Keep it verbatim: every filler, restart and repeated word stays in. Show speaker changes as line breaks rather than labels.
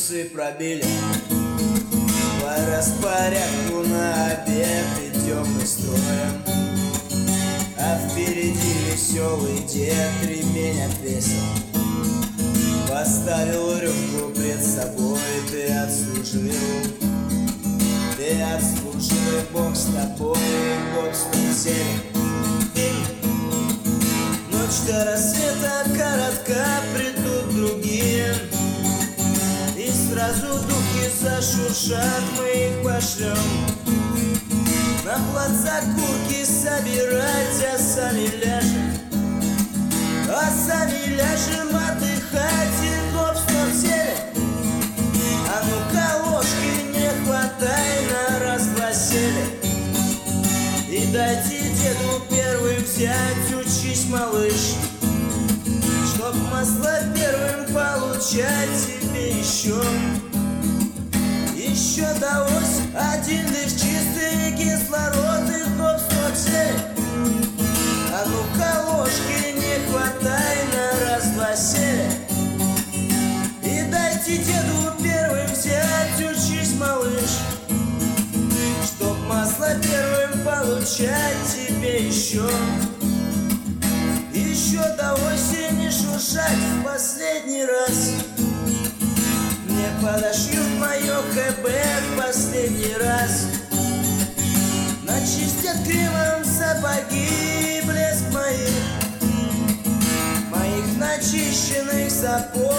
часы пробили. По распорядку на обед идем мы строем, а впереди веселый дед ремень отвесил. Поставил рюмку пред собой, ты отслужил, ты отслужил, и Бог с тобой, и Бог с концерем. Ночь до рассвета коротка, придут другие, и сразу духи зашуршат, мы их пошлем на плац окурки собирать, а сами ляжем, а сами ляжем отдыхать, и топ в торте. А ну-ка ложки не хватай на раз-два сели, и дайте деду первый взять, учись, малыш, чтоб масло первым получать тебе еще. Еще далось один лишь чистый кислород, и хоп, стоп, сели. А ну-ка ложки не хватай на раз-два сели, и дайте деду первым взять, учись, малыш, чтоб масло первым получать тебе еще. Еще до осени шуршать в последний раз, мне подошьют мое КБ в последний раз, начистят кремом сапоги и блеск моих, моих начищенных сапог.